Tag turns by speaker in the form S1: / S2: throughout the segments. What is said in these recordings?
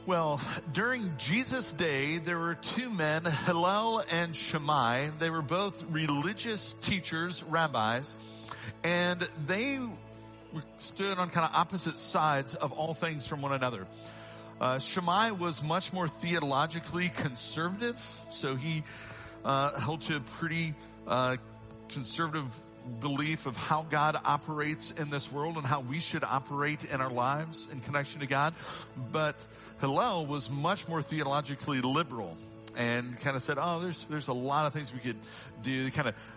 S1: Well, during Jesus' day, there were two men, Hillel and Shammai. They were both religious teachers, rabbis, and they stood on kind of opposite sides of all things from one another. Shammai was much more theologically conservative, so he held to a pretty conservative belief of how God operates in this world and how we should operate in our lives in connection to God. But Hillel was much more theologically liberal and kind of said, oh, there's a lot of things we could do. Kind of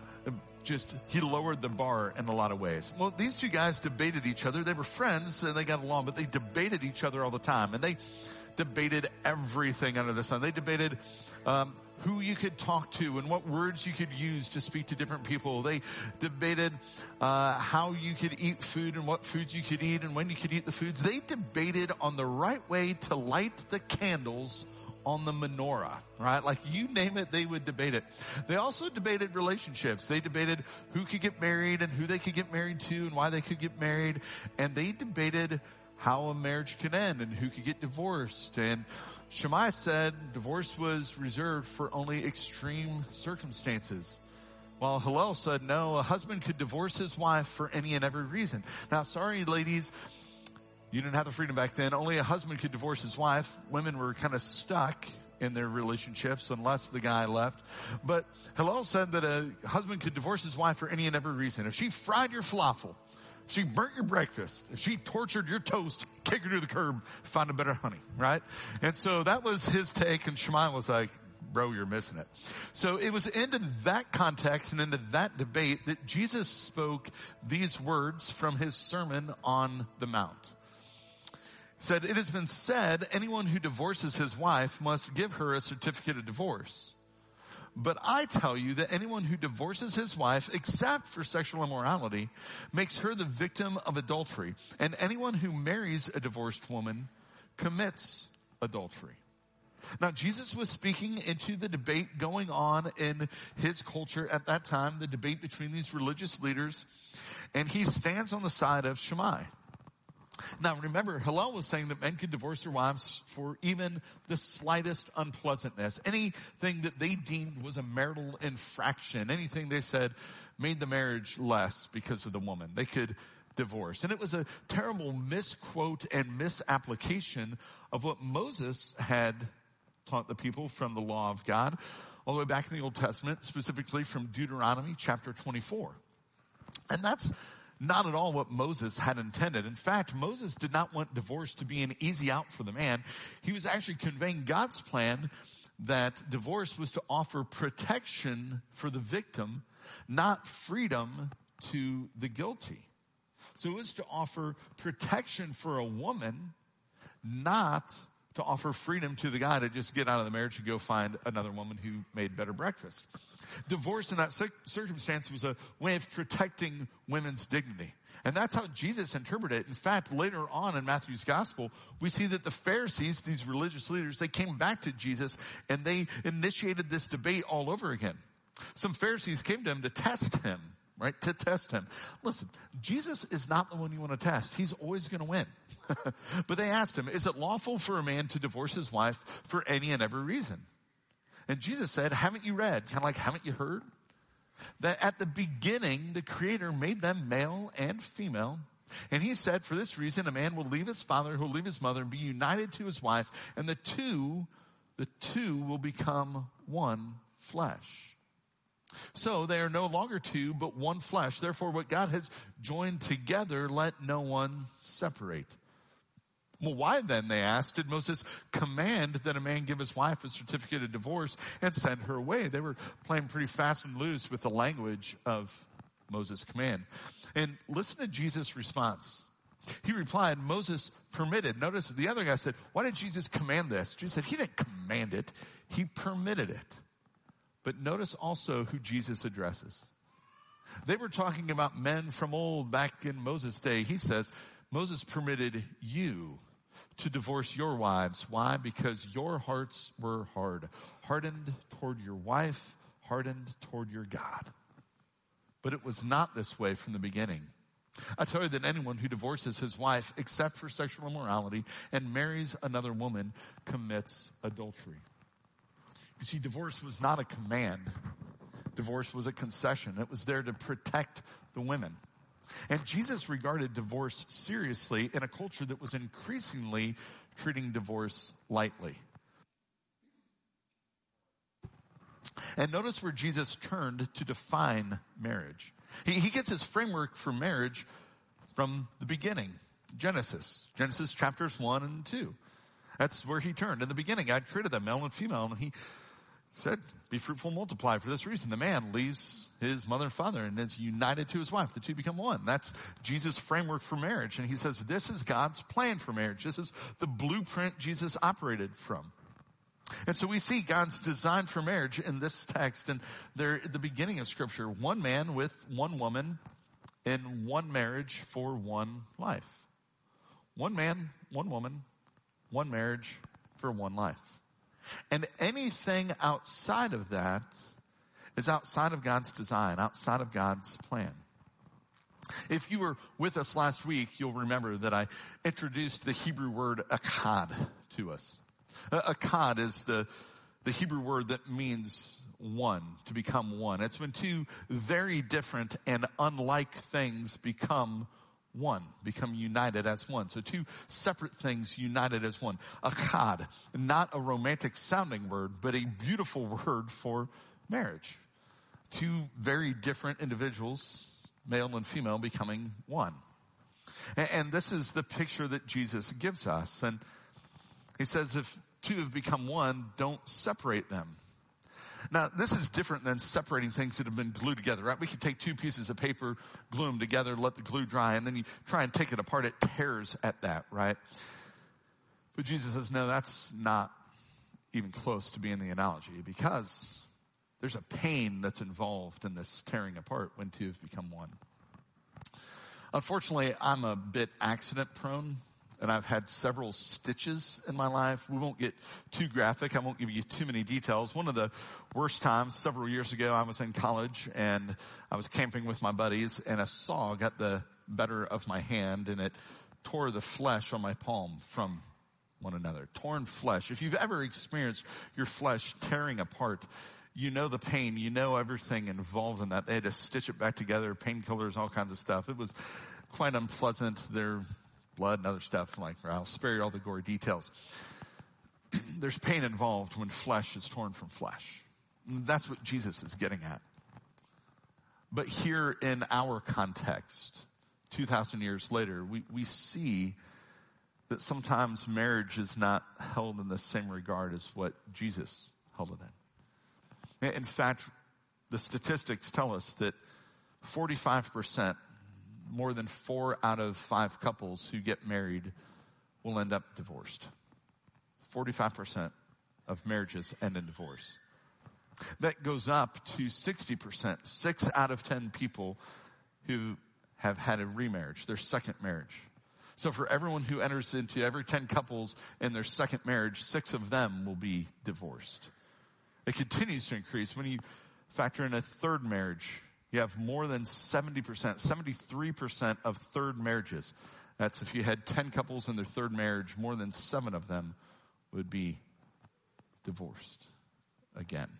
S1: he lowered the bar in a lot of ways. Well, these two guys debated each other. They were friends and they got along, but they debated each other all the time. And they debated everything under the sun. They debated who you could talk to and what words you could use to speak to different people. They debated how you could eat food and what foods you could eat and when you could eat the foods. They debated on the right way to light the candles on the menorah, right? Like you name it, they would debate it. They also debated relationships. They debated who could get married and who they could get married to and why they could get married. And they debated how a marriage could end and who could get divorced. And Shammai said divorce was reserved for only extreme circumstances, while Hillel said no, a husband could divorce his wife for any and every reason. Now, sorry, ladies, you didn't have the freedom back then. Only a husband could divorce his wife. Women were kind of stuck in their relationships unless the guy left. But Hillel said that a husband could divorce his wife for any and every reason. If she fried your falafel, if she burnt your breakfast, if she tortured your toast, kick her to the curb, find a better honey, right? And so that was his take, and Shammai was like, bro, you're missing it. So it was into that context and into that debate that Jesus spoke these words from his Sermon on the Mount. He said, it has been said, anyone who divorces his wife must give her a certificate of divorce. But I tell you that anyone who divorces his wife, except for sexual immorality, makes her the victim of adultery. And anyone who marries a divorced woman commits adultery. Now, Jesus was speaking into the debate going on in his culture at that time, the debate between these religious leaders, and he stands on the side of Shammai. Now, remember, Hillel was saying that men could divorce their wives for even the slightest unpleasantness. Anything that they deemed was a marital infraction, anything they said made the marriage less because of the woman, they could divorce. And it was a terrible misquote and misapplication of what Moses had taught the people from the law of God, all the way back in the Old Testament, specifically from Deuteronomy chapter 24. And that's not at all what Moses had intended. In fact, Moses did not want divorce to be an easy out for the man. He was actually conveying God's plan that divorce was to offer protection for the victim, not freedom to the guilty. So it was to offer protection for a woman, not to offer freedom to the guy to just get out of the marriage and go find another woman who made better breakfast. Divorce in that circumstance was a way of protecting women's dignity. And that's how Jesus interpreted it. In fact, later on in Matthew's gospel, we see that the Pharisees, these religious leaders, they came back to Jesus and they initiated this debate all over again. Some Pharisees came to him to test him, right? To test him. Listen, Jesus is not the one you want to test. He's always going to win. But they asked him, is it lawful for a man to divorce his wife for any and every reason? And Jesus said, haven't you read? Kind of like, haven't you heard? That at the beginning, the Creator made them male and female. And he said, for this reason, a man will leave his father, he'll leave his mother, and be united to his wife. And the two will become one flesh. So they are no longer two, but one flesh. Therefore, what God has joined together, let no one separate. Well, why then, they asked, did Moses command that a man give his wife a certificate of divorce and send her away? They were playing pretty fast and loose with the language of Moses' command. And listen to Jesus' response. He replied, Moses permitted. Notice the other guy said, why did Jesus command this? Jesus said, he didn't command it. He permitted it. But notice also who Jesus addresses. They were talking about men from old back in Moses' day. He says, Moses permitted you to divorce your wives. Why? Because your hearts were hard. Hardened toward your wife, hardened toward your God. But it was not this way from the beginning. I tell you that anyone who divorces his wife except for sexual immorality and marries another woman commits adultery. You see, divorce was not a command. Divorce was a concession. It was there to protect the women. And Jesus regarded divorce seriously in a culture that was increasingly treating divorce lightly. And notice where Jesus turned to define marriage. He gets his framework for marriage from the beginning, Genesis chapters 1 and 2. That's where he turned. In the beginning, God created them, male and female, and he said, be fruitful and multiply. For this reason, the man leaves his mother and father and is united to his wife. The two become one. That's Jesus' framework for marriage. And he says, this is God's plan for marriage. This is the blueprint Jesus operated from. And so we see God's design for marriage in this text. And there at the beginning of Scripture, one man with one woman in one marriage for one life. One man, one woman, one marriage for one life. And anything outside of that is outside of God's design, outside of God's plan. If you were with us last week, you'll remember that I introduced the Hebrew word echad to us. Echad is the Hebrew word that means one, to become one. It's when two very different and unlike things become one, become united as one. So two separate things united as one. Echad, not a romantic sounding word, but a beautiful word for marriage. Two very different individuals, male and female, becoming one. And this is the picture that Jesus gives us. And he says, if two have become one, don't separate them. Now, this is different than separating things that have been glued together, right? We could take two pieces of paper, glue them together, let the glue dry, and then you try and take it apart. It tears at that, right? But Jesus says, no, that's not even close to being the analogy, because there's a pain that's involved in this tearing apart when two have become one. Unfortunately, I'm a bit accident prone, and I've had several stitches in my life. We won't get too graphic. I won't give you too many details. One of the worst times, several years ago, I was in college and I was camping with my buddies, and a saw got the better of my hand and it tore the flesh on my palm from one another. Torn flesh. If you've ever experienced your flesh tearing apart, you know the pain. You know everything involved in that. They had to stitch it back together, painkillers, all kinds of stuff. It was quite unpleasant. There blood and other stuff, like, I'll spare you all the gory details. There's pain involved when flesh is torn from flesh. That's what Jesus is getting at. But here in our context, 2,000 years later, we see that sometimes marriage is not held in the same regard as what Jesus held it in. In fact, the statistics tell us that 45%, more than 4 out of 5 couples who get married will end up divorced. 45% of marriages end in divorce. That goes up to 60%. 6 out of 10 people who have had a remarriage, their second marriage. So for everyone who enters into every 10 couples in their second marriage, 6 of them will be divorced. It continues to increase. When you factor in a third marriage, you have more than 70%, 73% of third marriages. That's if you had 10 couples in their third marriage, more than 7 of them would be divorced again.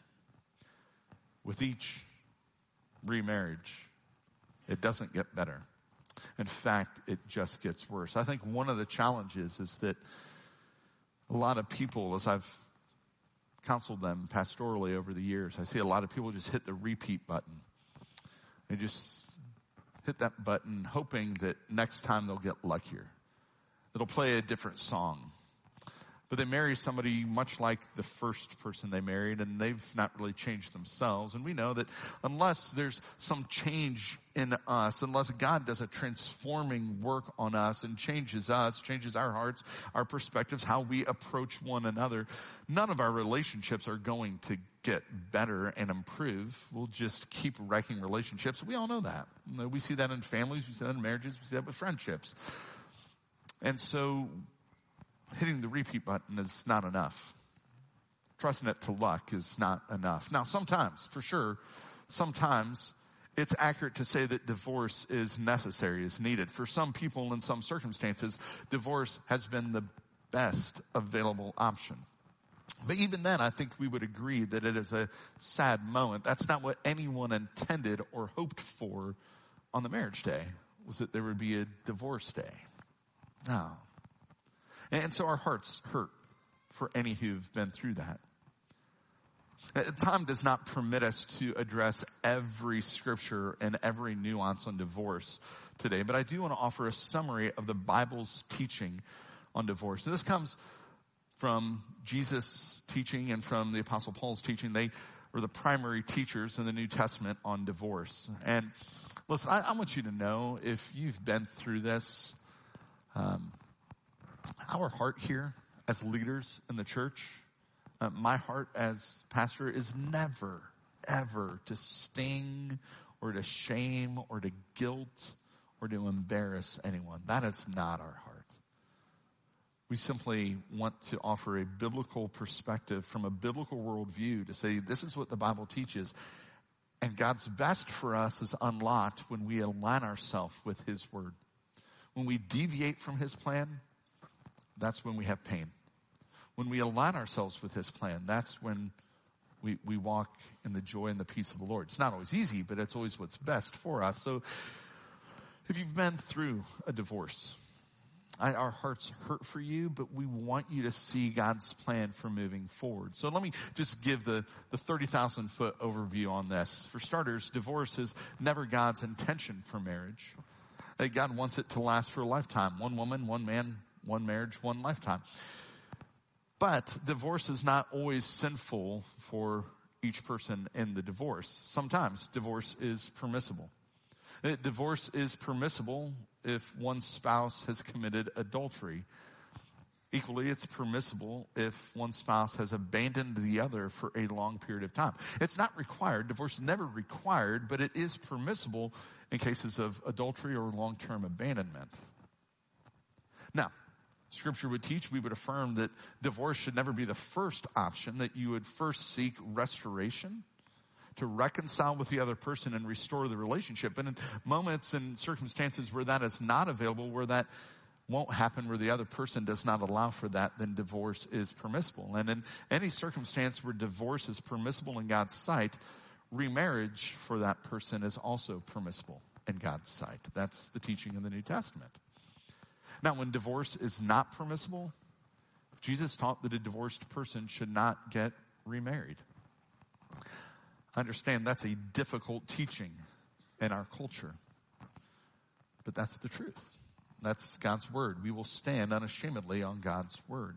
S1: With each remarriage, it doesn't get better. In fact, it just gets worse. I think one of the challenges is that a lot of people, as I've counseled them pastorally over the years, I see a lot of people just hit the repeat button. They just hit that button hoping that next time they'll get luckier. It'll play a different song. But they marry somebody much like the first person they married, and they've not really changed themselves. And we know that unless there's some change in us, unless God does a transforming work on us and changes us, changes our hearts, our perspectives, how we approach one another, none of our relationships are going to get better and improve. We'll just keep wrecking relationships. We all know that. We see that in families, we see that in marriages, we see that with friendships. And so hitting the repeat button is not enough. Trusting it to luck is not enough. Now, sometimes, for sure, sometimes it's accurate to say that divorce is necessary, is needed. For some people in some circumstances, divorce has been the best available option. But even then, I think we would agree that it is a sad moment. That's not what anyone intended or hoped for on the marriage day, was that there would be a divorce day. No. And so our hearts hurt for any who've been through that. Time does not permit us to address every scripture and every nuance on divorce today, but I do want to offer a summary of the Bible's teaching on divorce. And this comes from Jesus' teaching and from the Apostle Paul's teaching. They were the primary teachers in the New Testament on divorce. And listen, I want you to know, if you've been through this, our heart here as leaders in the church, my heart as pastor is never, ever to sting or to shame or to guilt or to embarrass anyone. That is not our heart. We simply want to offer a biblical perspective from a biblical worldview to say this is what the Bible teaches. And God's best for us is unlocked when we align ourselves with His word. When we deviate from His plan, that's when we have pain. When we align ourselves with His plan, that's when we walk in the joy and the peace of the Lord. It's not always easy, but it's always what's best for us. So if you've been through a divorce, our hearts hurt for you, but we want you to see God's plan for moving forward. So let me just give the 30,000 foot overview on this. For starters, divorce is never God's intention for marriage. God wants it to last for a lifetime. One woman, one man, one marriage, one lifetime. But divorce is not always sinful for each person in the divorce. Sometimes divorce is permissible. Divorce is permissible if one spouse has committed adultery. Equally, it's permissible if one spouse has abandoned the other for a long period of time. It's not required. Divorce is never required, but it is permissible in cases of adultery or long-term abandonment. Now, Scripture would teach, we would affirm that divorce should never be the first option, that you would first seek restoration to reconcile with the other person and restore the relationship. But in moments and circumstances where that is not available, where that won't happen, where the other person does not allow for that, then divorce is permissible. And in any circumstance where divorce is permissible in God's sight, remarriage for that person is also permissible in God's sight. That's the teaching in the New Testament. Now, when divorce is not permissible, Jesus taught that a divorced person should not get remarried. I understand that's a difficult teaching in our culture, but that's the truth. That's God's word. We will stand unashamedly on God's word.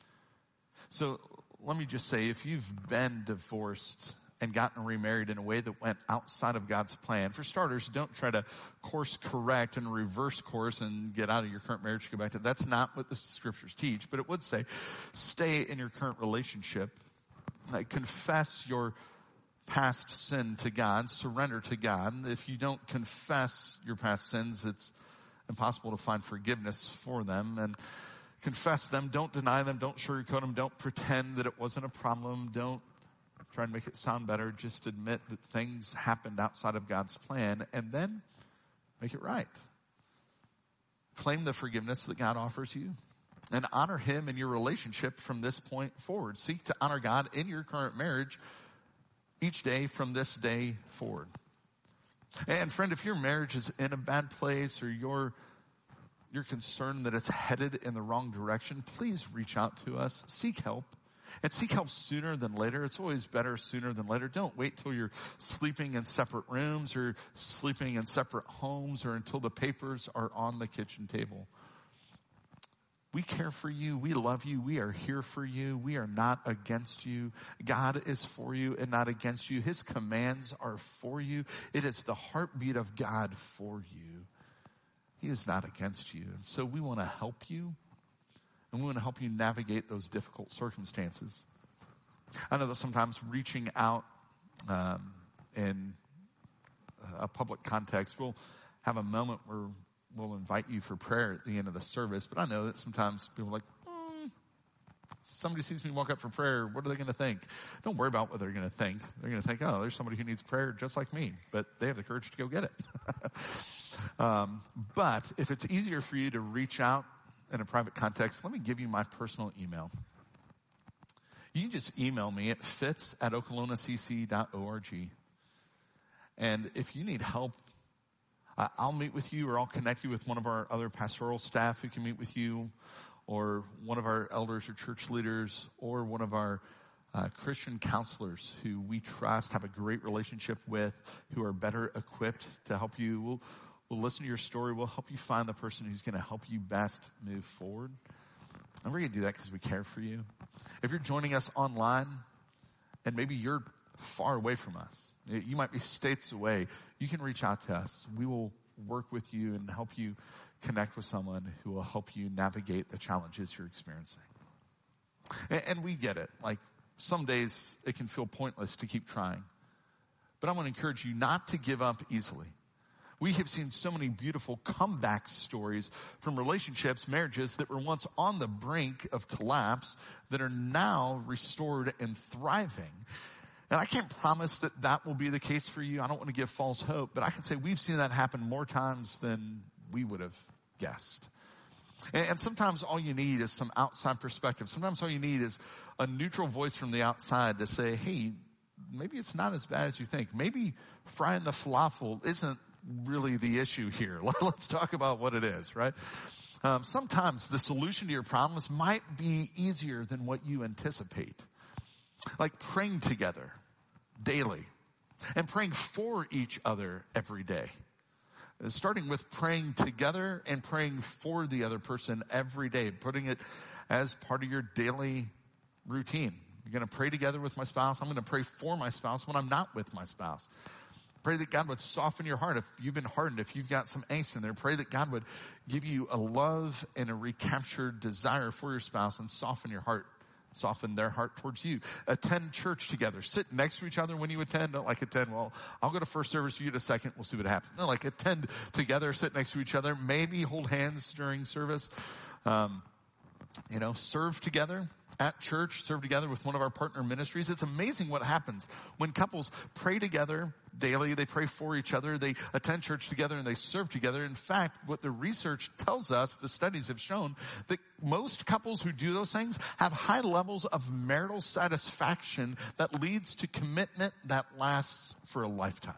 S1: So let me just say, if you've been divorced and gotten remarried in a way that went outside of God's plan, for starters, don't try to course correct and reverse course and get out of your current marriage, go back to, that's not what the scriptures teach, but it would say, stay in your current relationship, confess your past sin to God, surrender to God. If you don't confess your past sins, it's impossible to find forgiveness for them. And confess them, don't deny them, don't sugarcoat them, don't pretend that it wasn't a problem, don't try and make it sound better. Just admit that things happened outside of God's plan and then make it right. Claim the forgiveness that God offers you and honor Him in your relationship from this point forward. Seek to honor God in your current marriage each day from this day forward. And friend, if your marriage is in a bad place or you're concerned that it's headed in the wrong direction, please reach out to us. Seek help. And seek help sooner than later. It's always better sooner than later. Don't wait till you're sleeping in separate rooms or sleeping in separate homes or until the papers are on the kitchen table. We care for you. We love you. We are here for you. We are not against you. God is for you and not against you. His commands are for you. It is the heartbeat of God for you. He is not against you. And so we want to help you. And we want to help you navigate those difficult circumstances. I know that sometimes reaching out in a public context, we'll have a moment where we'll invite you for prayer at the end of the service. But I know that sometimes people are like, somebody sees me walk up for prayer, what are they going to think? Don't worry about what they're going to think. They're going to think, oh, there's somebody who needs prayer just like me, but they have the courage to go get it. But if it's easier for you to reach out in a private context, let me give you my personal email. You can just email me at fitz@okolonacc.org. And if you need help, I'll meet with you, or I'll connect you with one of our other pastoral staff who can meet with you, or one of our elders or church leaders, or one of our Christian counselors who we trust, have a great relationship with, who are better equipped to help you. We'll listen to your story. We'll help you find the person who's going to help you best move forward. And we're going to do that because we care for you. If you're joining us online, and maybe you're far away from us, you might be states away, you can reach out to us. We will work with you and help you connect with someone who will help you navigate the challenges you're experiencing. And we get it. Like, some days it can feel pointless to keep trying. But I want to encourage you not to give up easily. We have seen so many beautiful comeback stories from relationships, marriages that were once on the brink of collapse that are now restored and thriving. And I can't promise that that will be the case for you. I don't want to give false hope, but I can say we've seen that happen more times than we would have guessed. And sometimes all you need is some outside perspective. Sometimes all you need is a neutral voice from the outside to say, hey, maybe it's not as bad as you think. Maybe frying the falafel isn't really the issue here. Let's talk about what it is, right? Sometimes the solution to your problems might be easier than what you anticipate. Like praying together daily and praying for each other every day. Starting with praying together and praying for the other person every day, putting it as part of your daily routine. You're going to pray together with my spouse. I'm going to pray for my spouse when I'm not with my spouse. Pray that God would soften your heart if you've been hardened, if you've got some angst in there. Pray that God would give you a love and a recaptured desire for your spouse and soften your heart, soften their heart towards you. Attend church together. Sit next to each other when you attend. Don't like attend, well, I'll go to first service, you to second, we'll see what happens. No, like attend together, sit next to each other, maybe hold hands during service. Serve together at church, serve together with one of our partner ministries. It's amazing what happens when couples pray together daily. They pray for each other. They attend church together and they serve together. In fact, what the research tells us, the studies have shown, that most couples who do those things have high levels of marital satisfaction that leads to commitment that lasts for a lifetime.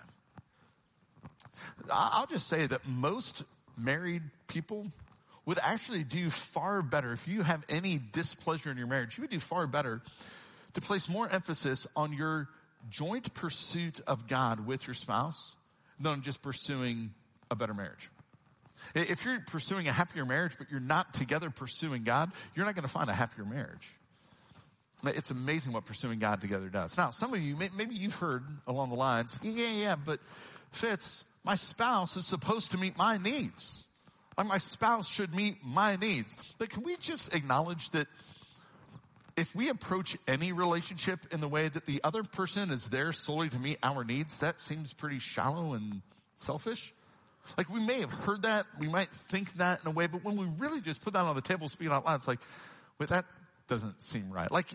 S1: I'll just say that most married people would actually do far better. If you have any displeasure in your marriage, you would do far better to place more emphasis on your joint pursuit of God with your spouse than on just pursuing a better marriage. If you're pursuing a happier marriage, but you're not together pursuing God, you're not going to find a happier marriage. It's amazing what pursuing God together does. Now, some of you, maybe you've heard along the lines, but Fitz, my spouse is supposed to meet my needs. Like my spouse should meet my needs. But can we just acknowledge that if we approach any relationship in the way that the other person is there solely to meet our needs, that seems pretty shallow and selfish? Like we may have heard that, we might think that in a way, but when we really just put that on the table, speak out loud, it's like, wait, that doesn't seem right. Like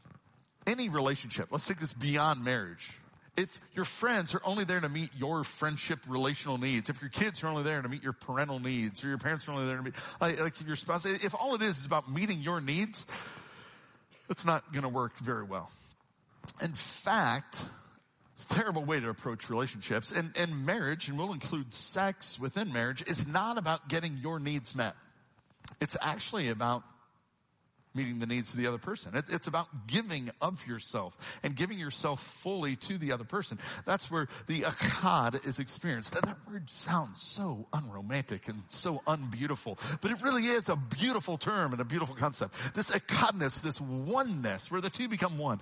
S1: any relationship, let's take this beyond marriage. If your friends are only there to meet your friendship relational needs, if your kids are only there to meet your parental needs, or your parents are only there to meet, like your spouse, if all it is about meeting your needs, it's not going to work very well. In fact, it's a terrible way to approach relationships. And marriage, and we'll include sex within marriage, is not about getting your needs met. It's actually about meeting the needs of the other person. It's about giving of yourself and giving yourself fully to the other person. That's where the echad is experienced. That word sounds so unromantic and so unbeautiful, but it really is a beautiful term and a beautiful concept. This echadness, this oneness, where the two become one,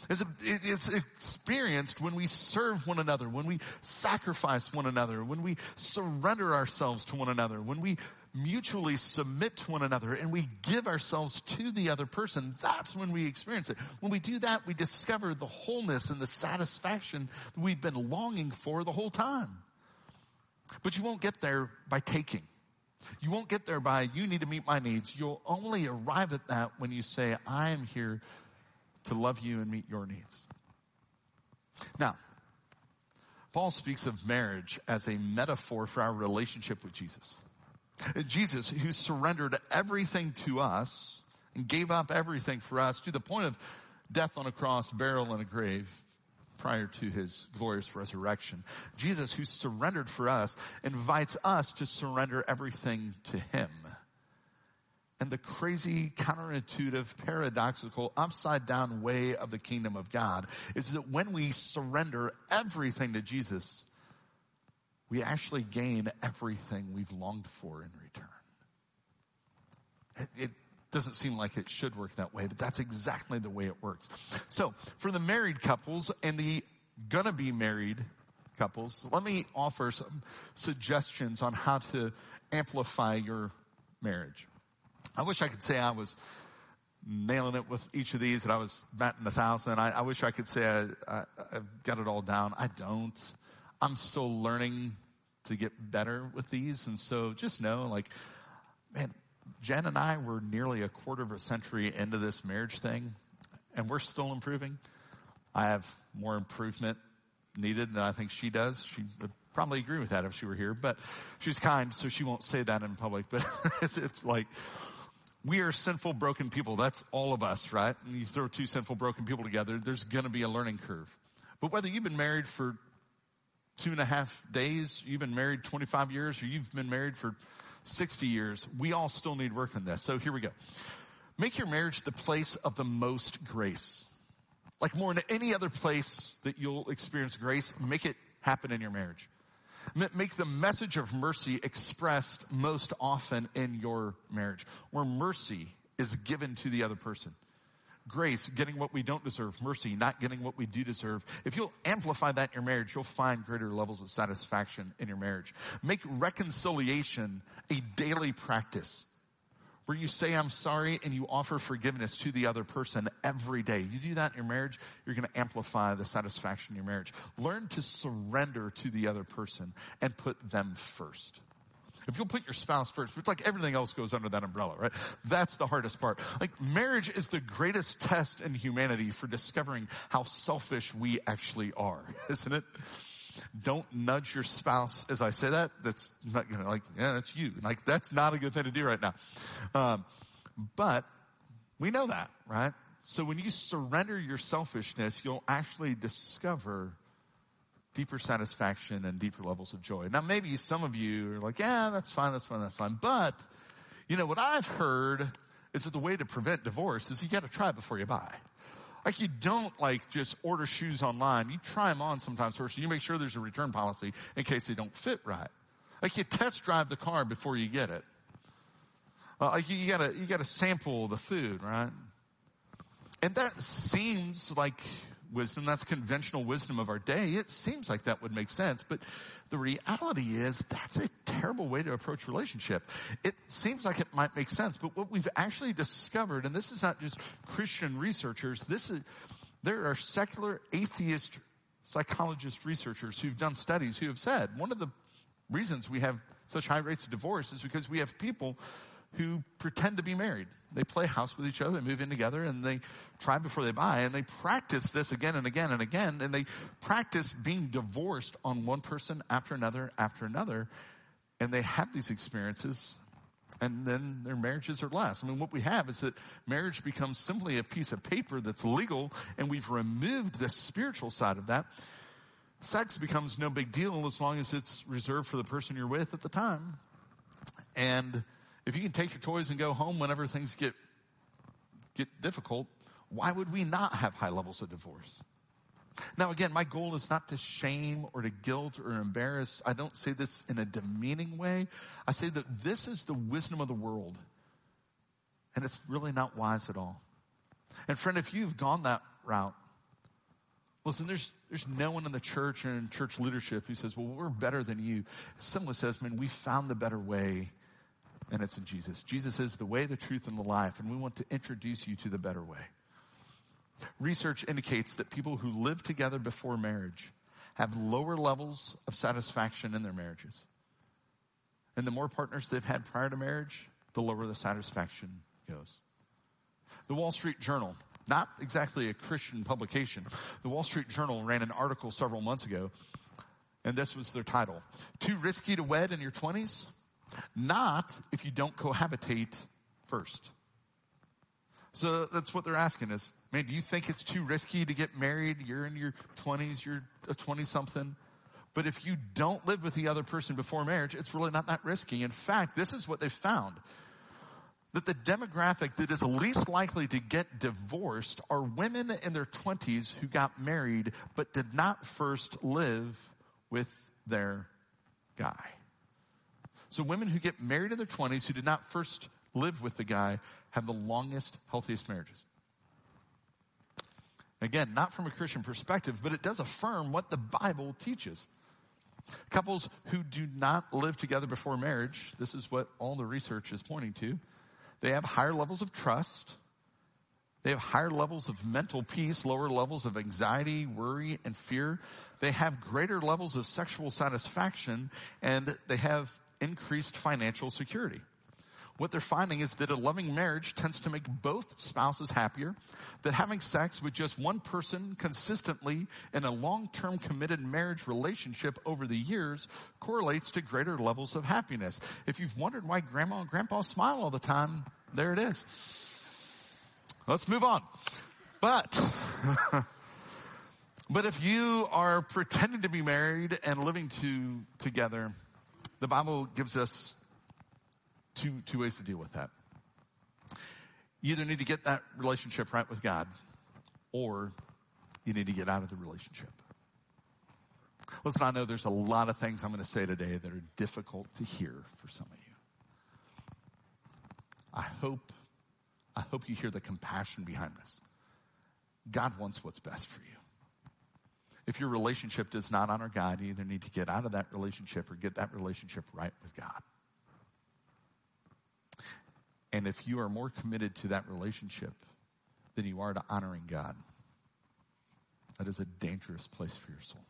S1: it's experienced when we serve one another, when we sacrifice one another, when we surrender ourselves to one another, when we mutually submit to one another and we give ourselves to the other person. That's when we experience it. When we do that, we discover the wholeness and the satisfaction that we've been longing for the whole time. But you won't get there by taking. You won't get there by, you need to meet my needs. You'll only arrive at that when you say, I am here to love you and meet your needs. Now, Paul speaks of marriage as a metaphor for our relationship with Jesus. Jesus, who surrendered everything to us and gave up everything for us to the point of death on a cross, burial in a grave prior to his glorious resurrection. Jesus, who surrendered for us, invites us to surrender everything to him. And the crazy, counterintuitive, paradoxical, upside-down way of the kingdom of God is that when we surrender everything to Jesus, we actually gain everything we've longed for in return. It doesn't seem like it should work that way, but that's exactly the way it works. So, for the married couples and the gonna be married couples, let me offer some suggestions on how to amplify your marriage. I wish I could say I was nailing it with each of these, that I was batting 1,000. I wish I could say I've got it all down. I don't. I'm still learning to get better with these. And so just know, like, man, Jen and I were nearly a quarter of a century into this marriage thing, and we're still improving. I have more improvement needed than I think she does. She would probably agree with that if she were here, but she's kind, so she won't say that in public. But it's like, we are sinful, broken people. That's all of us, right? And you throw two sinful, broken people together, there's going to be a learning curve. But whether you've been married for 2.5 days, you've been married 25 years, or you've been married for 60 years, we all still need work on this. So here we go. Make your marriage the place of the most grace. Like more than any other place that you'll experience grace, make it happen in your marriage. Make the message of mercy expressed most often in your marriage, where mercy is given to the other person. Grace, getting what we don't deserve. Mercy, not getting what we do deserve. If you'll amplify that in your marriage, you'll find greater levels of satisfaction in your marriage. Make reconciliation a daily practice, where you say, I'm sorry, and you offer forgiveness to the other person every day. You do that in your marriage, you're going to amplify the satisfaction in your marriage. Learn to surrender to the other person and put them first. If you'll put your spouse first, it's like everything else goes under that umbrella, right? That's the hardest part. Like, marriage is the greatest test in humanity for discovering how selfish we actually are, isn't it? Don't nudge your spouse as I say that. That's not gonna, like, yeah, that's you. Like, that's not a good thing to do right now. But we know that, right? So when you surrender your selfishness, you'll actually discover deeper satisfaction and deeper levels of joy. Now, maybe some of you are like, yeah, that's fine. But, you know, what I've heard is that the way to prevent divorce is you got to try before you buy. Like, you don't, like, just order shoes online. You try them on sometimes first, and you make sure there's a return policy in case they don't fit right. Like, you test drive the car before you get it. Like, you gotta sample the food, right? And that seems like wisdom. That's conventional wisdom of our day. It seems like that would make sense, but the reality is that's a terrible way to approach relationship. It seems like it might make sense, but what we've actually discovered, and this is not just Christian researchers, there are secular atheist psychologist researchers who've done studies who have said one of the reasons we have such high rates of divorce is because we have people who pretend to be married. They play house with each other, they move in together, and they try before they buy, and they practice this again and again and again, and they practice being divorced on one person after another, and they have these experiences, and then their marriages are less. I mean, what we have is that marriage becomes simply a piece of paper that's legal, and we've removed the spiritual side of that. Sex becomes no big deal as long as it's reserved for the person you're with at the time. And if you can take your toys and go home whenever things get difficult, why would we not have high levels of divorce? Now, again, my goal is not to shame or to guilt or embarrass. I don't say this in a demeaning way. I say that this is the wisdom of the world, and it's really not wise at all. And friend, if you've gone that route, listen, there's no one in the church or in church leadership who says, well, we're better than you. It simply says, man, we found the better way, and it's in Jesus. Jesus is the way, the truth, and the life, and we want to introduce you to the better way. Research indicates that people who live together before marriage have lower levels of satisfaction in their marriages. And the more partners they've had prior to marriage, the lower the satisfaction goes. The Wall Street Journal, not exactly a Christian publication, the Wall Street Journal ran an article several months ago, and this was their title: Too risky to wed in your 20s? Not if you don't cohabitate first. So that's what they're asking is, man, do you think it's too risky to get married? You're in your 20s, you're a 20-something. But if you don't live with the other person before marriage, it's really not that risky. In fact, this is what they found: that the demographic that is least likely to get divorced are women in their 20s who got married but did not first live with their guy. So women who get married in their 20s who did not first live with the guy have the longest, healthiest marriages. Again, not from a Christian perspective, but it does affirm what the Bible teaches. Couples who do not live together before marriage, this is what all the research is pointing to, they have higher levels of trust, they have higher levels of mental peace, lower levels of anxiety, worry, and fear. They have greater levels of sexual satisfaction, and they have increased financial security. What they're finding is that a loving marriage tends to make both spouses happier, that having sex with just one person consistently in a long-term committed marriage relationship over the years correlates to greater levels of happiness. If you've wondered why grandma and grandpa smile all the time, there it is. Let's move on. But if you are pretending to be married and living together, the Bible gives us two ways to deal with that. You either need to get that relationship right with God, or you need to get out of the relationship. Listen, I know there's a lot of things I'm going to say today that are difficult to hear for some of you. I hope you hear the compassion behind this. God wants what's best for you. If your relationship does not honor God, you either need to get out of that relationship or get that relationship right with God. And if you are more committed to that relationship than you are to honoring God, that is a dangerous place for your soul.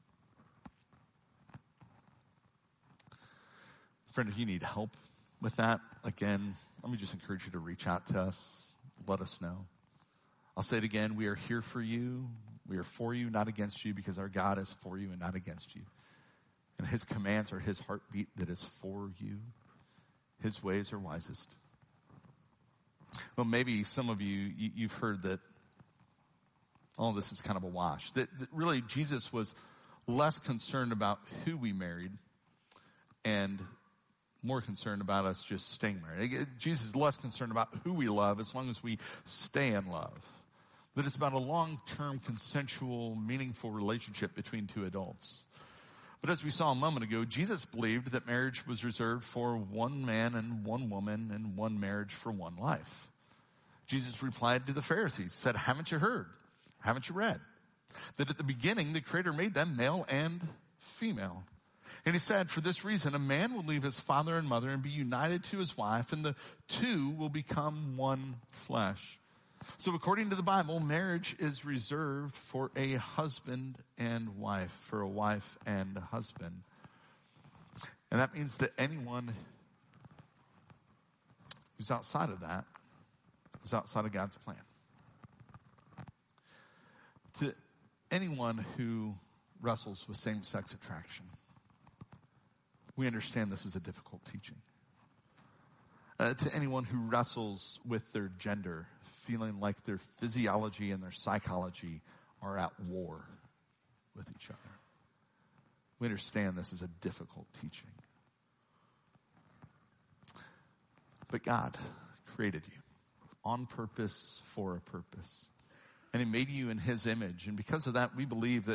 S1: Friend, if you need help with that, again, let me just encourage you to reach out to us. Let us know. I'll say it again. We are here for you. We are for you, not against you, because our God is for you and not against you. And his commands are his heartbeat that is for you. His ways are wisest. Well, maybe some of you've heard that all this is kind of a wash. That really Jesus was less concerned about who we married and more concerned about us just staying married. Jesus is less concerned about who we love as long as we stay in love. That it's about a long-term, consensual, meaningful relationship between two adults. But as we saw a moment ago, Jesus believed that marriage was reserved for one man and one woman and one marriage for one life. Jesus replied to the Pharisees, said, haven't you heard? Haven't you read? That at the beginning, the Creator made them male and female. And he said, for this reason, a man will leave his father and mother and be united to his wife, and the two will become one flesh. So according to the Bible, marriage is reserved for a husband and wife, for a wife and a husband. And that means that anyone who's outside of that is outside of God's plan. To anyone who wrestles with same-sex attraction, we understand this is a difficult teaching. To anyone who wrestles with their gender, feeling like their physiology and their psychology are at war with each other, we understand this is a difficult teaching. But God created you on purpose for a purpose. And he made you in his image. And because of that, we believe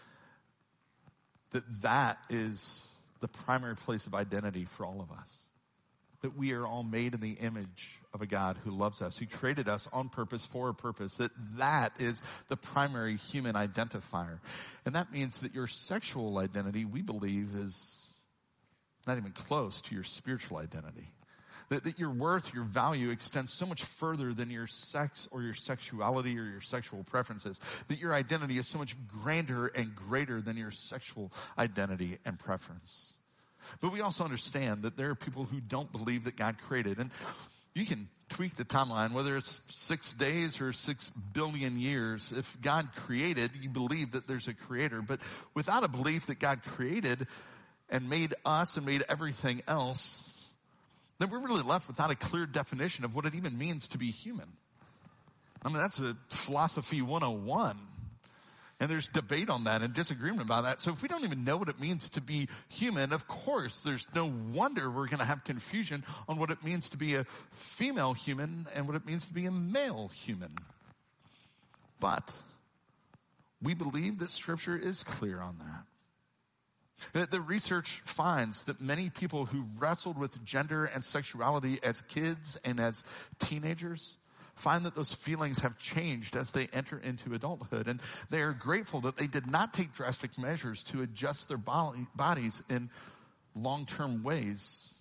S1: that is the primary place of identity for all of us. That we are all made in the image of a God who loves us, who created us on purpose for a purpose. That is the primary human identifier. And that means that your sexual identity, we believe, is not even close to your spiritual identity. That your worth, your value extends so much further than your sex or your sexuality or your sexual preferences. That your identity is so much grander and greater than your sexual identity and preference. But we also understand that there are people who don't believe that God created. And you can tweak the timeline, whether it's 6 days or 6 billion years. If God created, you believe that there's a creator. But without a belief that God created and made us and made everything else, then we're really left without a clear definition of what it even means to be human. I mean, that's a philosophy 101. And there's debate on that and disagreement about that. So if we don't even know what it means to be human, of course, there's no wonder we're going to have confusion on what it means to be a female human and what it means to be a male human. But we believe that Scripture is clear on that. The research finds that many people who wrestled with gender and sexuality as kids and as teenagers find that those feelings have changed as they enter into adulthood. And they are grateful that they did not take drastic measures to adjust their bodies in long-term ways.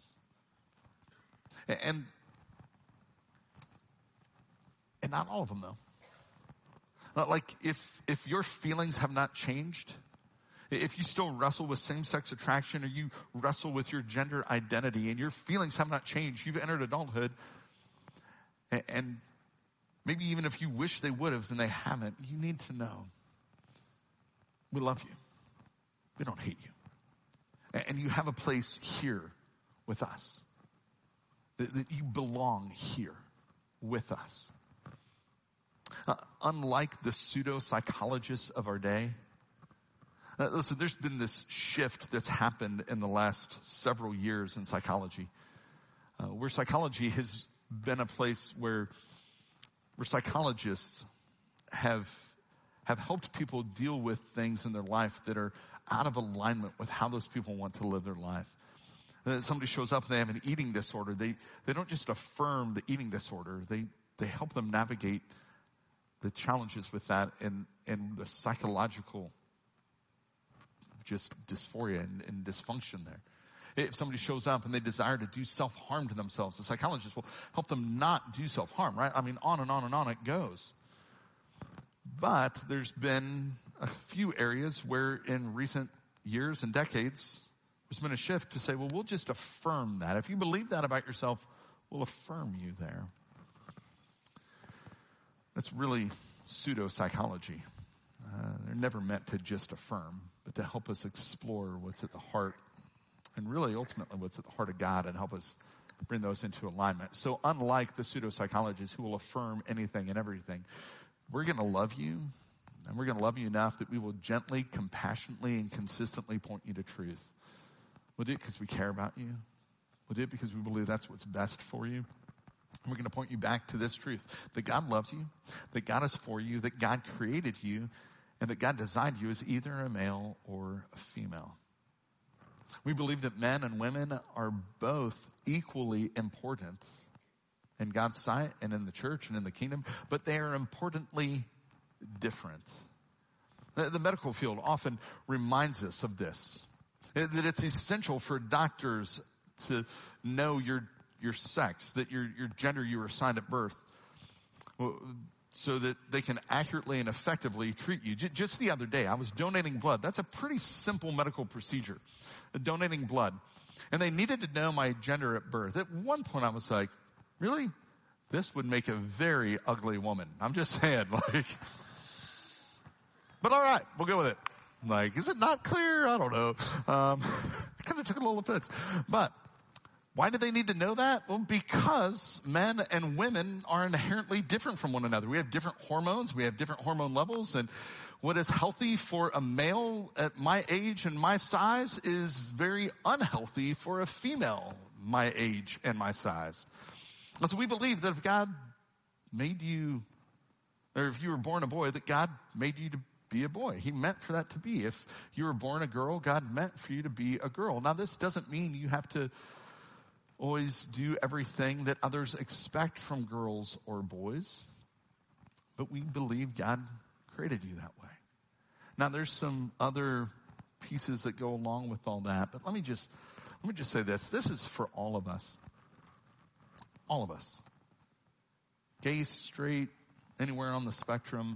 S1: And not all of them, though. Like, if your feelings have not changed, if you still wrestle with same-sex attraction or you wrestle with your gender identity and your feelings have not changed, you've entered adulthood, and maybe even if you wish they would have and they haven't, you need to know we love you. We don't hate you. And you have a place here with us. That you belong here with us. Unlike the pseudo-psychologists of our day, listen, there's been this shift that's happened in the last several years in psychology, where psychology has been a place where psychologists have helped people deal with things in their life that are out of alignment with how those people want to live their life. Somebody shows up and they have an eating disorder. They don't just affirm the eating disorder. They help them navigate the challenges with that and the psychological just dysphoria and dysfunction there. If somebody shows up and they desire to do self-harm to themselves, the psychologist will help them not do self-harm, right? I mean, on and on and on it goes. But there's been a few areas where in recent years and decades, there's been a shift to say, well, we'll just affirm that. If you believe that about yourself, we'll affirm you there. That's really pseudo-psychology. They're never meant to just affirm, but to help us explore what's at the heart and really ultimately what's at the heart of God and help us bring those into alignment. So unlike the pseudo-psychologists who will affirm anything and everything, we're going to love you, and we're going to love you enough that we will gently, compassionately, and consistently point you to truth. We'll do it because we care about you. We'll do it because we believe that's what's best for you. We're going to point you back to this truth, that God loves you, that God is for you, that God created you, and that God designed you as either a male or a female. We believe that men and women are both equally important in God's sight and in the church and in the kingdom, but they are importantly different. The medical field often reminds us of this, that it's essential for doctors to know your sex, that your gender you were assigned at birth, so that they can accurately and effectively treat you. Just the other day, I was donating blood. That's a pretty simple medical procedure, donating blood. And they needed to know my gender at birth. At one point, I was like, really? This would make a very ugly woman. I'm just saying, like, but all right, we'll go with it. Like, is it not clear? I don't know. I kind of took a little offense. But why do they need to know that? Well, because men and women are inherently different from one another. We have different hormones. We have different hormone levels. And what is healthy for a male at my age and my size is very unhealthy for a female my age and my size. And so we believe that if God made you, or if you were born a boy, that God made you to be a boy. He meant for that to be. If you were born a girl, God meant for you to be a girl. Now, this doesn't mean you have to always do everything that others expect from girls or boys, but we believe God created you that way. Now, there's some other pieces that go along with all that, but let me just say this. This is for all of us. All of us. Gay, straight, anywhere on the spectrum,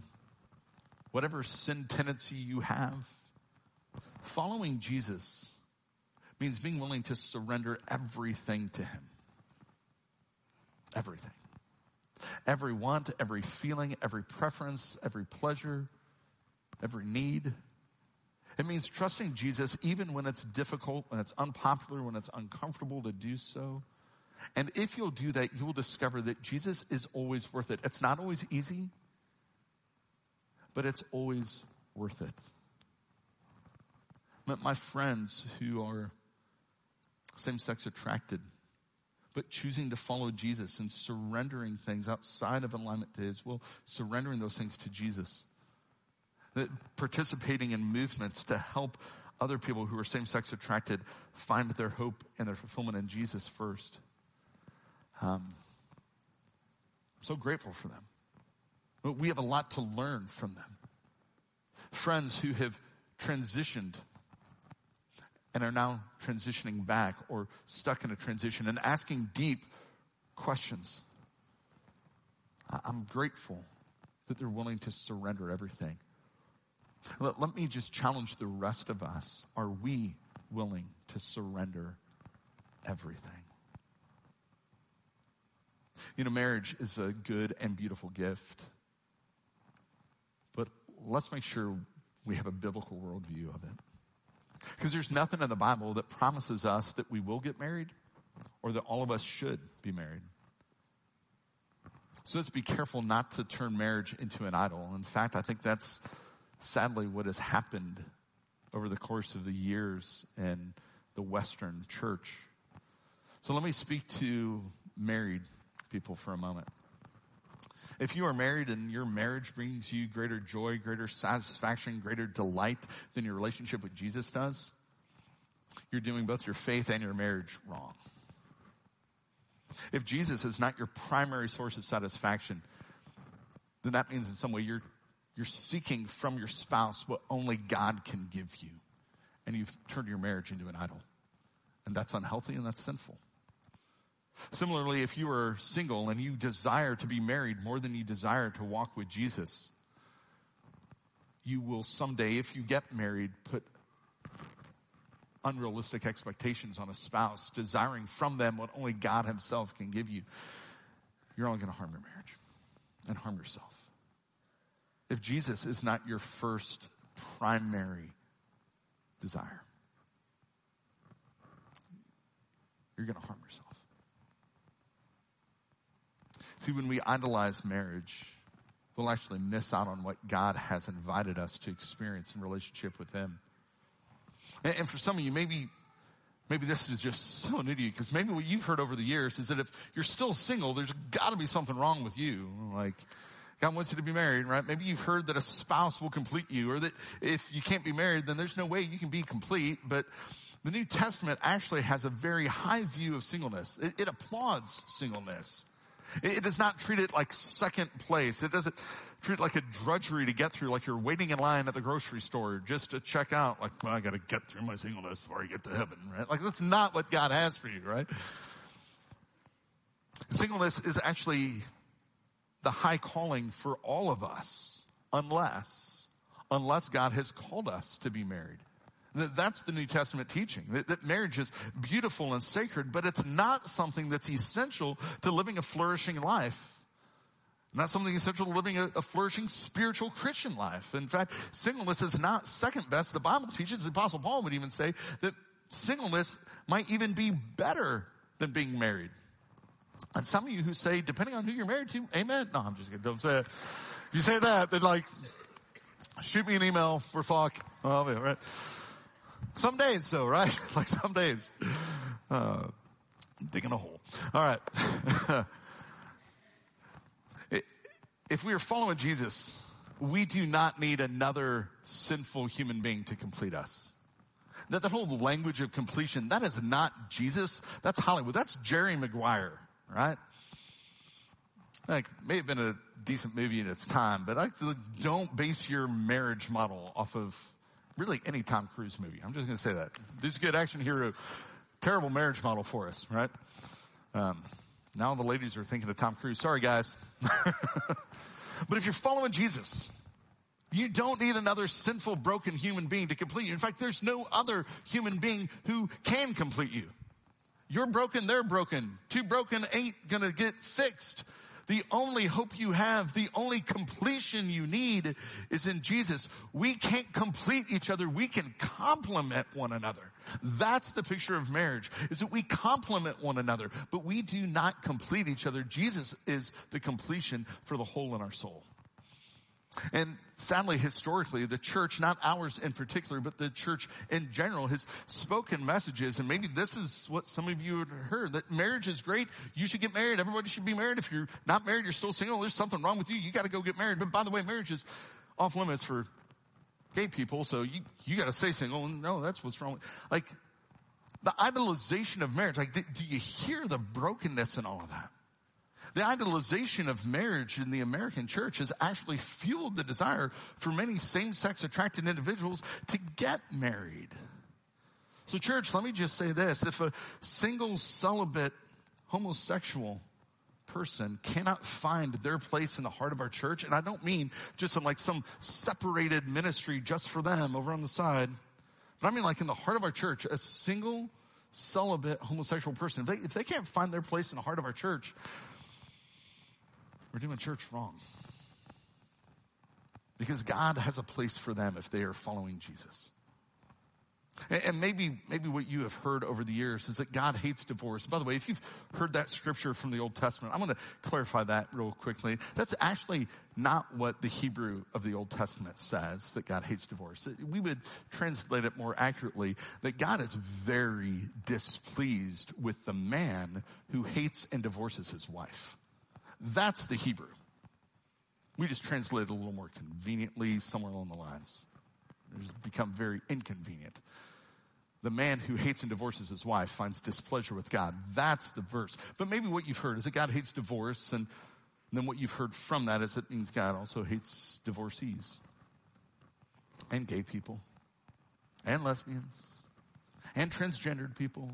S1: whatever sin tendency you have, following Jesus means being willing to surrender everything to him. Everything. Every want, every feeling, every preference, every pleasure, every need. It means trusting Jesus even when it's difficult, when it's unpopular, when it's uncomfortable to do so. And if you'll do that, you will discover that Jesus is always worth it. It's not always easy, but it's always worth it. My friends who are same-sex attracted, but choosing to follow Jesus and surrendering things outside of alignment to his will, surrendering those things to Jesus. That participating in movements to help other people who are same-sex attracted find their hope and their fulfillment in Jesus first. I'm so grateful for them. But we have a lot to learn from them. Friends who have transitioned and are now transitioning back or stuck in a transition and asking deep questions. I'm grateful that they're willing to surrender everything. Let me just challenge the rest of us. Are we willing to surrender everything? You know, marriage is a good and beautiful gift. But let's make sure we have a biblical worldview of it. Because there's nothing in the Bible that promises us that we will get married or that all of us should be married. So let's be careful not to turn marriage into an idol. In fact, I think that's sadly what has happened over the course of the years in the Western church. So let me speak to married people for a moment. If you are married and your marriage brings you greater joy, greater satisfaction, greater delight than your relationship with Jesus does, you're doing both your faith and your marriage wrong. If Jesus is not your primary source of satisfaction, then that means in some way you're seeking from your spouse what only God can give you. And you've turned your marriage into an idol. And that's unhealthy and that's sinful. Similarly, if you are single and you desire to be married more than you desire to walk with Jesus, you will someday, if you get married, put unrealistic expectations on a spouse, desiring from them what only God himself can give you. You're only going to harm your marriage and harm yourself. If Jesus is not your first primary desire, you're going to harm yourself. See, when we idolize marriage, we'll actually miss out on what God has invited us to experience in relationship with him. And for some of you, maybe this is just so new to you, because maybe what you've heard over the years is that if you're still single, there's got to be something wrong with you. Like, God wants you to be married, right? Maybe you've heard that a spouse will complete you, or that if you can't be married, then there's no way you can be complete. But the New Testament actually has a very high view of singleness. It applauds singleness. It does not treat it like second place. It doesn't treat it like a drudgery to get through, like you're waiting in line at the grocery store just to check out, like, well, I got to get through my singleness before I get to heaven, right? Like, that's not what God has for you, right? Singleness is actually the high calling for all of us, unless God has called us to be married. That's the New Testament teaching, that marriage is beautiful and sacred, but it's not something that's essential to living a flourishing life. Not something essential to living a flourishing spiritual Christian life. In fact, singleness is not second best. The Bible teaches, the Apostle Paul would even say that singleness might even be better than being married. And some of you who say, depending on who you're married to, amen. No, I'm just kidding. Don't say it. If you say that, then like, shoot me an email. We're talking. Oh, yeah, right. Some days though, right? Like some days. Digging a hole. All right. If we are following Jesus, we do not need another sinful human being to complete us. That whole language of completion, that is not Jesus. That's Hollywood. That's Jerry Maguire, right? Like, may have been a decent movie in its time, but don't base your marriage model off of really any Tom Cruise movie. I'm just going to say that. This is a good action hero. Terrible marriage model for us, right? Now the ladies are thinking of Tom Cruise. Sorry, guys. But if you're following Jesus, You don't need another sinful, broken human being to complete you. In fact, there's no other human being who can complete you. You're broken, they're broken. Two broken ain't gonna get fixed. The only hope you have, the only completion you need is in Jesus. We can't complete each other. We can complement one another. That's the picture of marriage, is that we complement one another, but we do not complete each other. Jesus is the completion for the hole in our soul. And sadly, historically, the church, not ours in particular, but the church in general, has spoken messages, and maybe this is what some of you have heard, that marriage is great. You should get married. Everybody should be married. If you're not married, you're still single, there's something wrong with you. You got to go get married. But by the way, marriage is off limits for gay people, so you got to stay single. No, that's what's wrong. Like, the idolization of marriage, like, do you hear the brokenness in all of that? The idolization of marriage in the American church has actually fueled the desire for many same-sex attracted individuals to get married. So church, let me just say this. If a single celibate homosexual person cannot find their place in the heart of our church, and I don't mean just in like some separated ministry just for them over on the side, but I mean like in the heart of our church, a single celibate homosexual person, if they can't find their place in the heart of our church, we're doing church wrong. Because God has a place for them if they are following Jesus. And maybe what you have heard over the years is that God hates divorce. By the way, if you've heard that scripture from the Old Testament, I'm going to clarify that real quickly. That's actually not what the Hebrew of the Old Testament says, that God hates divorce. We would translate it more accurately that God is very displeased with the man who hates and divorces his wife. That's the Hebrew. We just translate it a little more conveniently somewhere along the lines. It's become very inconvenient. The man who hates and divorces his wife finds displeasure with God. That's the verse. But maybe what you've heard is that God hates divorce, and then what you've heard from that is it means God also hates divorcees and gay people and lesbians and transgendered people.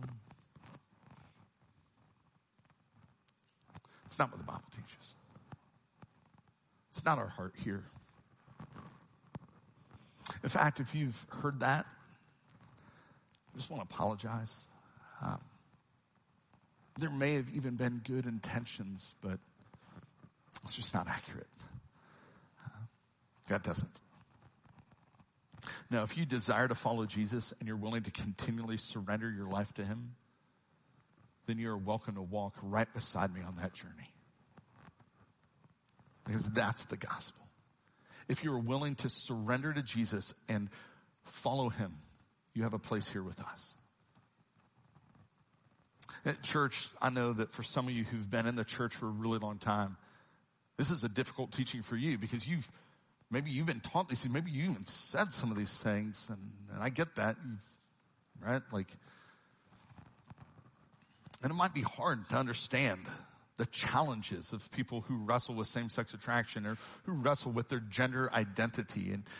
S1: It's not what the Bible teaches. It's not our heart here. In fact, if you've heard that, I just want to apologize. There may have even been good intentions, but it's just not accurate. God doesn't. Now, if you desire to follow Jesus and you're willing to continually surrender your life to him, then you're welcome to walk right beside me on that journey. Because that's the gospel. If you're willing to surrender to Jesus and follow him, you have a place here with us. At church, I know that for some of you who've been in the church for a really long time, this is a difficult teaching for you because maybe you've been taught these things, maybe you even said some of these things, and I get that, right? And it might be hard to understand the challenges of people who wrestle with same-sex attraction or who wrestle with their gender identity. And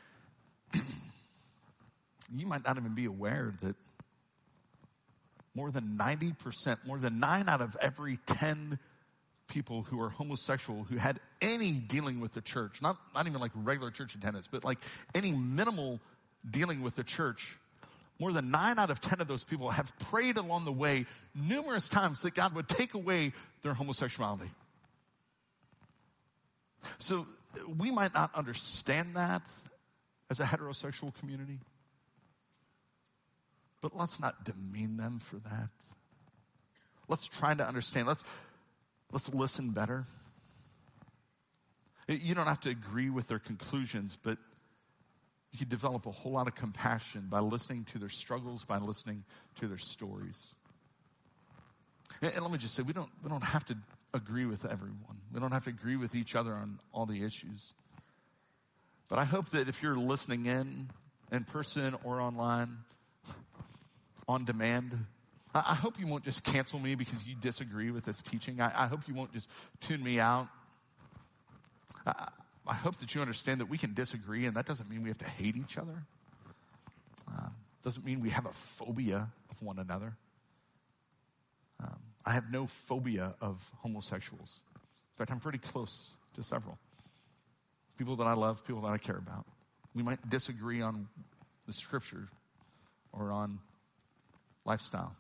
S1: you might not even be aware that more than 90%, more than 9 out of every 10 people who are homosexual who had any dealing with the church, not even like regular church attendance, but like any minimal dealing with the church, more than 9 out of 10 of those people have prayed along the way numerous times that God would take away their homosexuality. So we might not understand that as a heterosexual community, but let's not demean them for that. Let's try to understand. Let's listen better. You don't have to agree with their conclusions, but you can develop a whole lot of compassion by listening to their struggles, by listening to their stories. And let me just say, we don't have to agree with everyone. We don't have to agree with each other on all the issues. But I hope that if you're listening in person or online, on demand, I hope you won't just cancel me because you disagree with this teaching. I hope you won't just tune me out. I hope that you understand that we can disagree, and that doesn't mean we have to hate each other. Doesn't mean we have a phobia of one another. I have no phobia of homosexuals. In fact, I'm pretty close to several. people that I love, people that I care about. We might disagree on the scripture or on lifestyle.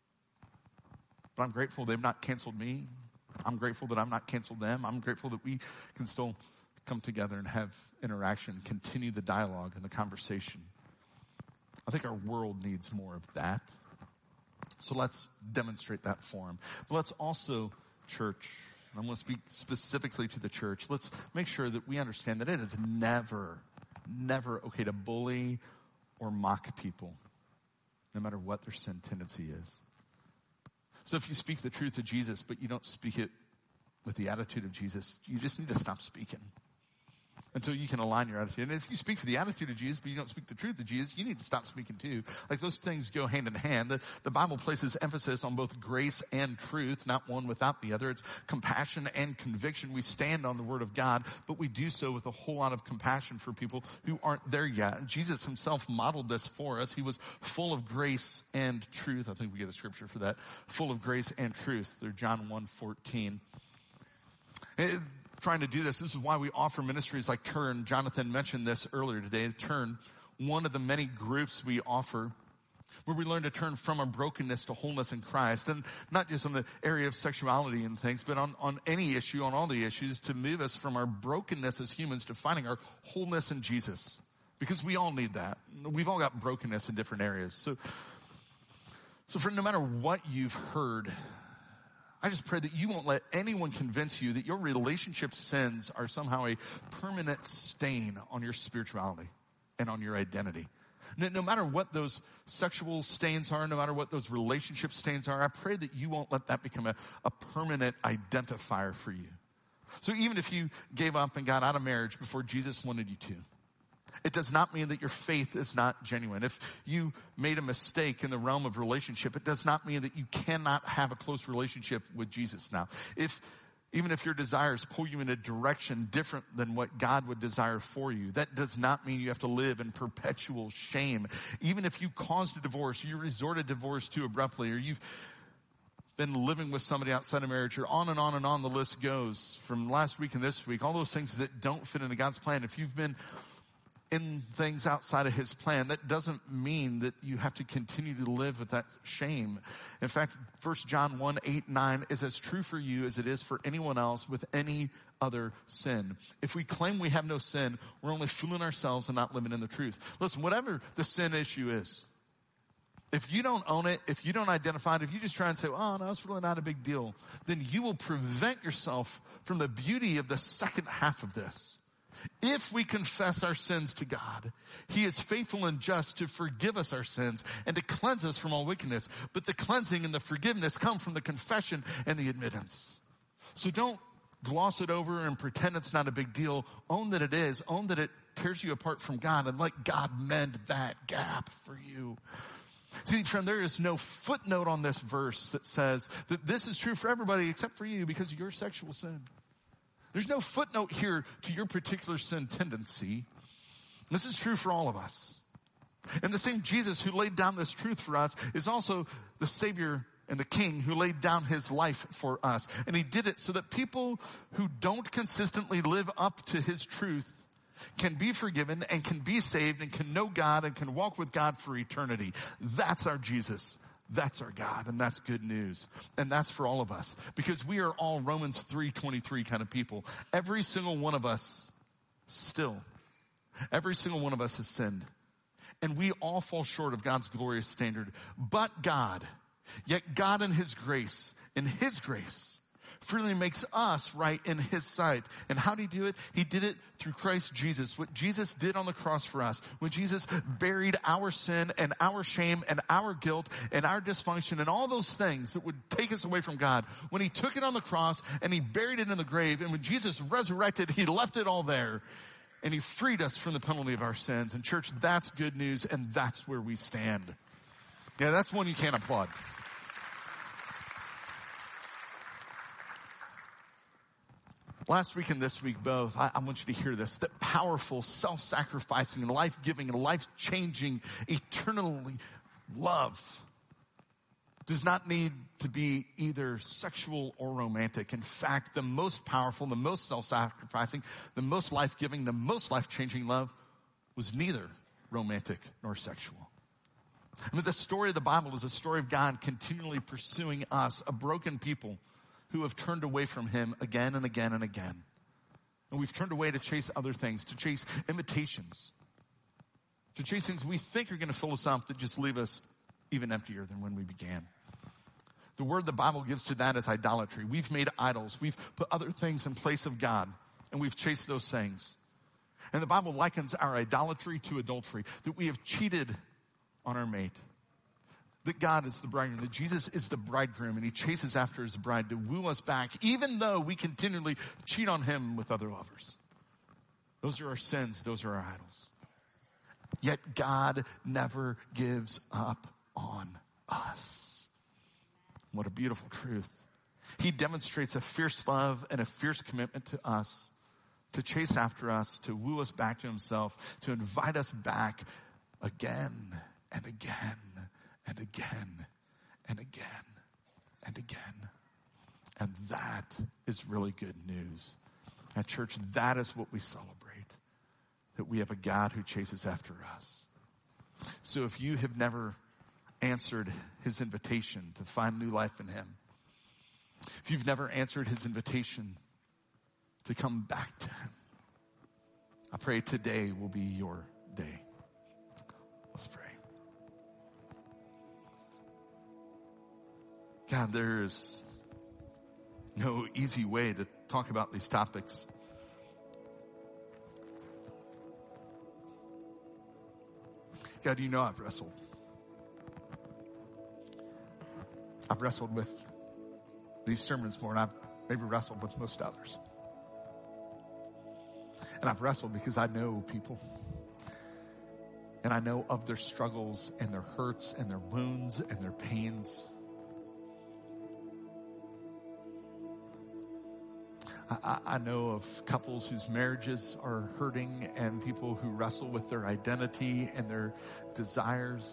S1: But I'm grateful they've not canceled me. I'm grateful that I've not canceled them. I'm grateful that we can still come together and have interaction, continue the dialogue and the conversation. I think our world needs more of that. So let's demonstrate that for them. But let's also, church, and I'm going to speak specifically to the church, let's make sure that we understand that it is never okay to bully or mock people, no matter what their sin tendency is. So if you speak the truth of Jesus, but you don't speak it with the attitude of Jesus, you just need to stop speaking until you can align your attitude. And if you speak for the attitude of Jesus, but you don't speak the truth of Jesus, you need to stop speaking too. Like, those things go hand in hand. The Bible places emphasis on both grace and truth, not one without the other. It's compassion and conviction. We stand on the word of God, but we do so with a whole lot of compassion for people who aren't there yet. And Jesus himself modeled this for us. He was full of grace and truth. I think we get a scripture for that. Full of grace and truth. They're John 1:14. Trying to do this is why we offer ministries like Turn. Jonathan mentioned this earlier today. Turn, one of the many groups we offer, where we learn to turn from our brokenness to wholeness in Christ. And not just on the area of sexuality and things, but on any issue, on all the issues, to move us from our brokenness as humans to finding our wholeness in Jesus. Because we all need that. We've all got brokenness in different areas. So for no matter what you've heard, I just pray that you won't let anyone convince you that your relationship sins are somehow a permanent stain on your spirituality and on your identity. No matter what those sexual stains are, no matter what those relationship stains are, I pray that you won't let that become a permanent identifier for you. So even if you gave up and got out of marriage before Jesus wanted you to, it does not mean that your faith is not genuine. If you made a mistake in the realm of relationship, it does not mean that you cannot have a close relationship with Jesus now. Even if your desires pull you in a direction different than what God would desire for you, that does not mean you have to live in perpetual shame. Even if you caused a divorce, or you resorted divorce too abruptly, or you've been living with somebody outside of marriage, or on and on and on the list goes from last week and this week, all those things that don't fit into God's plan. If you've been in things outside of his plan, that doesn't mean that you have to continue to live with that shame. In fact, 1 John 1:8-9 is as true for you as it is for anyone else with any other sin. If we claim we have no sin, we're only fooling ourselves and not living in the truth. Listen, whatever the sin issue is, if you don't own it, if you don't identify it, if you just try and say, oh no, it's really not a big deal, then you will prevent yourself from the beauty of the second half of this. If we confess our sins to God, he is faithful and just to forgive us our sins and to cleanse us from all wickedness. But the cleansing and the forgiveness come from the confession and the admittance. So don't gloss it over and pretend it's not a big deal. Own that it is. Own that it tears you apart from God, and let God mend that gap for you. See, friend, there is no footnote on this verse that says that this is true for everybody except for you because of your sexual sin. There's no footnote here to your particular sin tendency. This is true for all of us. And the same Jesus who laid down this truth for us is also the Savior and the King who laid down his life for us. And he did it so that people who don't consistently live up to his truth can be forgiven and can be saved and can know God and can walk with God for eternity. That's our Jesus. That's our God, and that's good news. And that's for all of us, because we are all Romans 3:23 kind of people. Every single one of us every single one of us has sinned. And we all fall short of God's glorious standard. But God, yet God in his grace, freely makes us right in his sight. And how did he do it? He did it through Christ Jesus. What Jesus did on the cross for us, when Jesus buried our sin and our shame and our guilt and our dysfunction and all those things that would take us away from God, when he took it on the cross and he buried it in the grave, and when Jesus resurrected, he left it all there. And he freed us from the penalty of our sins. And church, that's good news, and that's where we stand. Yeah, that's one you can't applaud. Last week and this week both, I want you to hear this, that powerful, self-sacrificing, life-giving, life-changing, eternally love does not need to be either sexual or romantic. In fact, the most powerful, the most self-sacrificing, the most life-giving, the most life-changing love was neither romantic nor sexual. I mean, the story of the Bible is a story of God continually pursuing us, a broken people who have turned away from him again and again and again. And we've turned away to chase other things, to chase imitations, to chase things we think are going to fill us up that just leave us even emptier than when we began. The word the Bible gives to that is idolatry. We've made idols. We've put other things in place of God, and we've chased those things. And the Bible likens our idolatry to adultery, that we have cheated on our mate, that God is the bridegroom, that Jesus is the bridegroom, and he chases after his bride to woo us back, even though we continually cheat on him with other lovers. Those are our sins. Those are our idols. Yet God never gives up on us. What a beautiful truth. He demonstrates a fierce love and a fierce commitment to us, to chase after us, to woo us back to himself, to invite us back again and again and again and again and again. And that is really good news. At church, that is what we celebrate, that we have a God who chases after us. So if you have never answered his invitation to find new life in him, if you've never answered his invitation to come back to him, I pray today will be your day. Let's pray. God, there is no easy way to talk about these topics. God, you know I've wrestled. I've wrestled with these sermons more than I've maybe wrestled with most others. And I've wrestled because I know people. And I know of their struggles and their hurts and their wounds and their pains. I know of couples whose marriages are hurting and people who wrestle with their identity and their desires.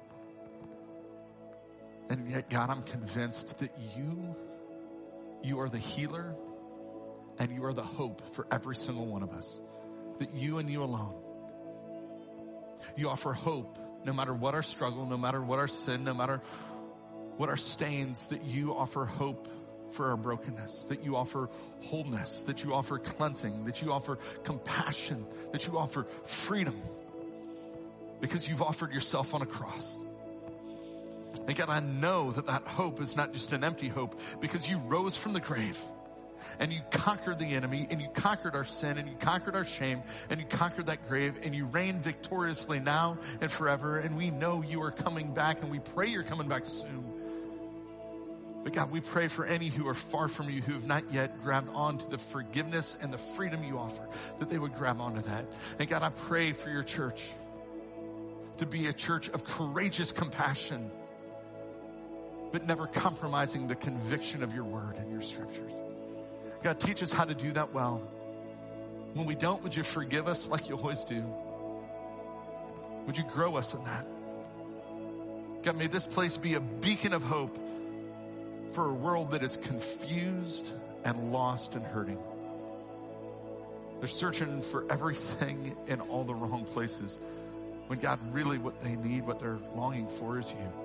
S1: And yet, God, I'm convinced that you are the healer and you are the hope for every single one of us. That you and you alone. You offer hope no matter what our struggle, no matter what our sin, no matter what our stains, that you offer hope for our brokenness, that you offer wholeness, that you offer cleansing, that you offer compassion, that you offer freedom because you've offered yourself on a cross. And God, I know that that hope is not just an empty hope because you rose from the grave and you conquered the enemy and you conquered our sin and you conquered our shame and you conquered that grave and you reign victoriously now and forever. And we know you are coming back and we pray you're coming back soon. But God, we pray for any who are far from you, who have not yet grabbed onto the forgiveness and the freedom you offer, that they would grab onto that. And God, I pray for your church to be a church of courageous compassion, but never compromising the conviction of your word and your scriptures. God, teach us how to do that well. When we don't, would you forgive us like you always do? Would you grow us in that? God, may this place be a beacon of hope for a world that is confused and lost and hurting. They're searching for everything in all the wrong places. When God, really what they need, what they're longing for is you.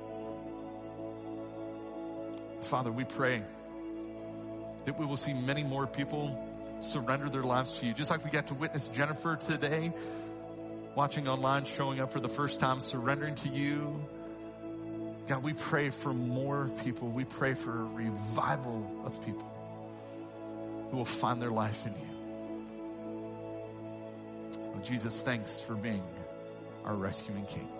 S1: Father, we pray that we will see many more people surrender their lives to you. Just like we got to witness Jennifer today, watching online, showing up for the first time, surrendering to you. God, we pray for more people. We pray for a revival of people who will find their life in you. Well, Jesus, thanks for being our rescuing King.